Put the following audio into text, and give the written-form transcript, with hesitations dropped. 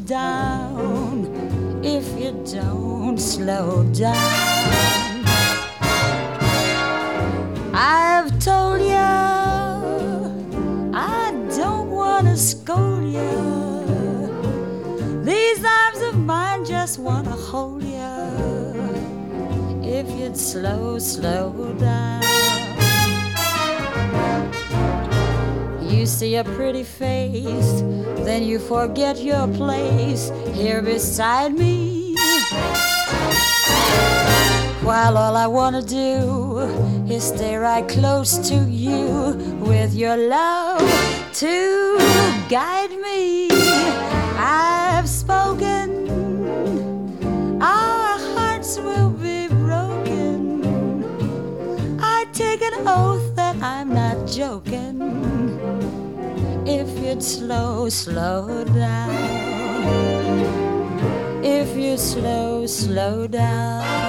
down if you don't slow down. I've told ya I don't wanna scold ya. These arms of mine just wanna hold ya. If you'd slow down. You see a pretty face, then you forget your place here beside me. While all I wanna do is stay right close to you with your love to guide me. I've spoken, our hearts will be broken. I take an oath that I'm not joking. If you'd slow down. If you slow down.